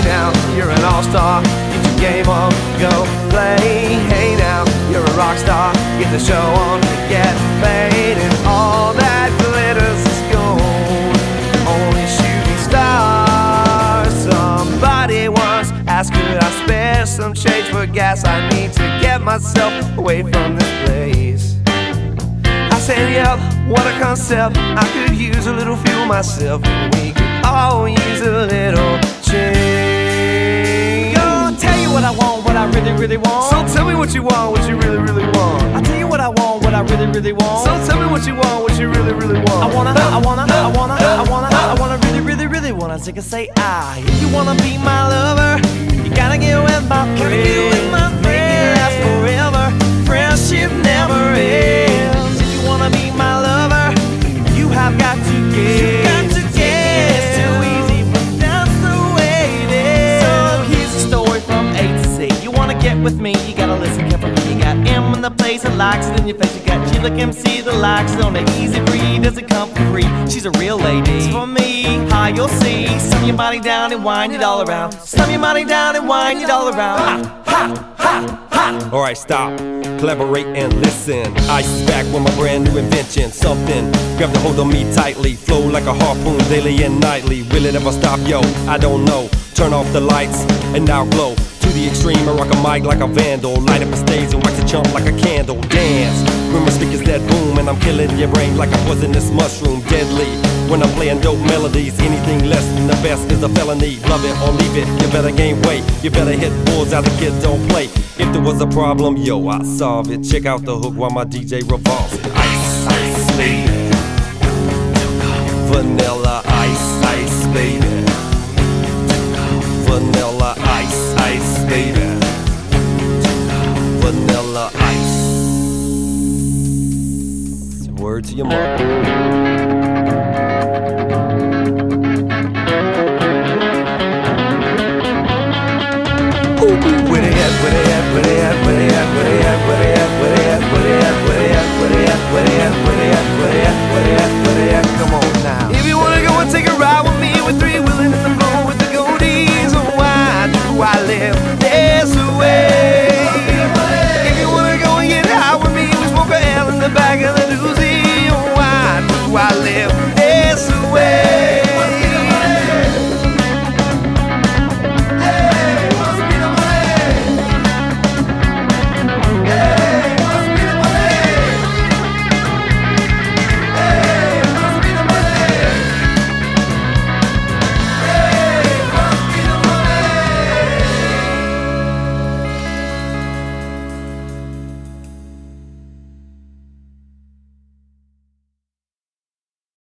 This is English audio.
now, you're an all-star, get your game on, go play. Hey now, you're a rock star, get the show on, get paid. And all that glitters is gold, only shooting stars. Somebody once asked, could I spare some change for gas? I need to get myself away from this place. I said, yeah, what a concept, I could use a little fuel myself. We could all use a little change. I'll tell you what I want, what I really, really want. So tell me what you want, what you really, really want. I'll tell you what I want, what I really, really want. So tell me what you want, what you really, really want. I wanna really, really, really wanna take a say I. If you wanna be my lover, you gotta get with my friend. Make it last forever, friendship never ends. If you wanna be my lover, you have got to give. It's too easy, but that's the way it is. So here's a story from A to Z. You wanna get with me, you gotta listen carefully. You got M in the place that likes it in your face. You got G like MC that likes it on the easy free. Doesn't come for free, she's a real lady. So for me, hi, you'll see. Slam your body down and wind it all around. Slam your body down and wind it all around. Ha, ha, ha, ha. Alright, stop, collaborate and listen. Ice is back with my brand new invention. Something grab the hold of me tightly, flow like a harpoon daily and nightly. Will it ever stop? Yo, I don't know. Turn off the lights and now glow to the extreme and rock a mic like a vandal. Light up a stage and wax a chump like a candle. Dance when my speakers that boom, and I'm killing your brain like a poisonous mushroom. Deadly when I'm playing dope melodies. Anything less than the best is a felony. Love it or leave it, you better gain weight. You better hit bulls out, the kids don't play. If there was a problem, yo, I'll solve it. Check out the hook while my DJ revolves it. Ice, ice, baby. Vanilla ice, ice, baby. Vanilla ice, ice, baby. Vanilla ice. Word to your mother.